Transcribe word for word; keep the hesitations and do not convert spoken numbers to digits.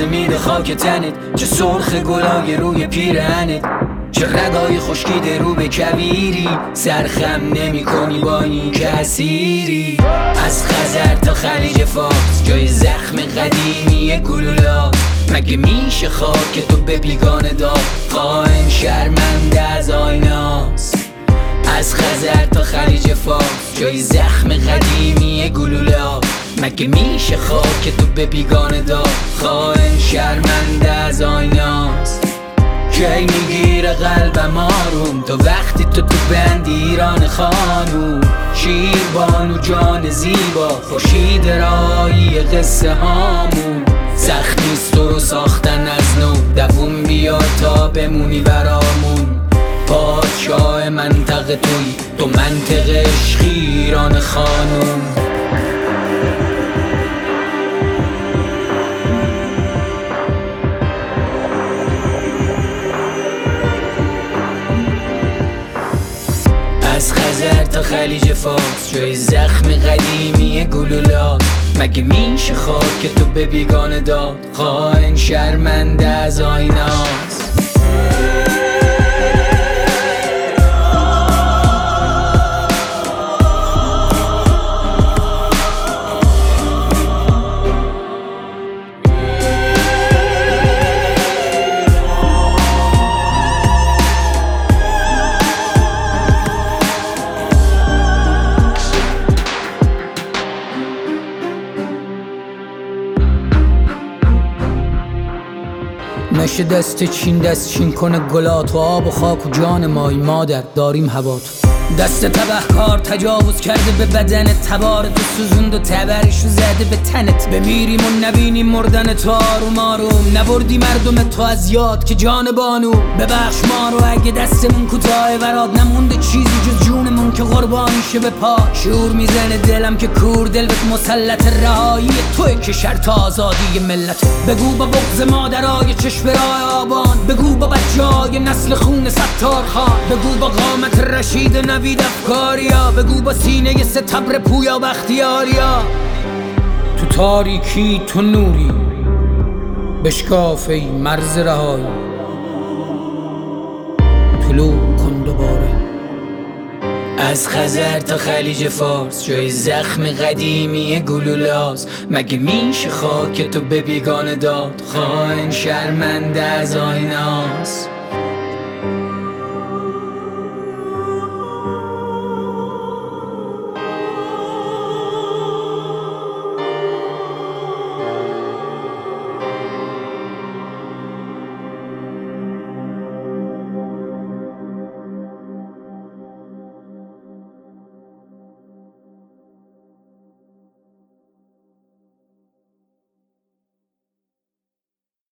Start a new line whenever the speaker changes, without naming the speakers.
میده خاک تنت، چه سرخ گلای روی پیرهنت، چه رگای خشکیده رو به کویری. سرخم نمی کنی با این کسیری. از خزر تا خلیج فارس جای زخم قدیمی گلولا. مگه میشه خاک تو به بیگانه داد؟ خائن شرمنده از آیناس. از خزر تا خلیج فارس جای زخم قدیمی گلولا. مگه میشه خاک تو به بیگانه داد؟ خائن شرمنده از آیناس. کی میگیره قلبم آروم تو وقتی تو تو بند ایران خانوم. شیر بانو جان زیبا خورشید رایی قصه هامون. سخت نیست تو رو ساختن از نو، دووم بیا تا بمونی برامون. پادشاه منطقه توی تو منطقه عشق ایران خانوم. از خزر تا خلیج فارس جای زخم قدیمی گلولا. مگه میشه خاک تو به بیگانه داد؟ خائن شرمنده از آیناس. نشه دست چین دست چین کنه گلات و آب و خاک و جان مای مادر داریم هوات. دست تبهکار تجاوز کرده به بدن تبار تو، سوزوند و تبرشو زده به تنت. بمیریم و نبینیم مردن تو آروم آروم. نبردی مردم تو از یاد که جان بانو. ببخش ما رو اگه دستمون کوتاه وراد نمونده چیزی جز جونمون که قربانی شه به پا. شعور میزنه دلم که کور دل بهت مسلط رهایی توی که شرط آزادی ملت. بگو با بغض مادرای چشم راه آبان، بگو با بچه‌های نسل خون ستار خان، بگو با قامت رشید نوید افکاریا، بگو با سینه ستبر پویا بختیاریا. تو تاریکی تو نوری بشکاف ای مرز رهایی. طلوع کن دوباره. از خزر تا خلیج فارس جای زخم قدیمی گلولاست. مگه میشه خاک تو به بیگانه داد؟ خائن شرمنده از آیناس.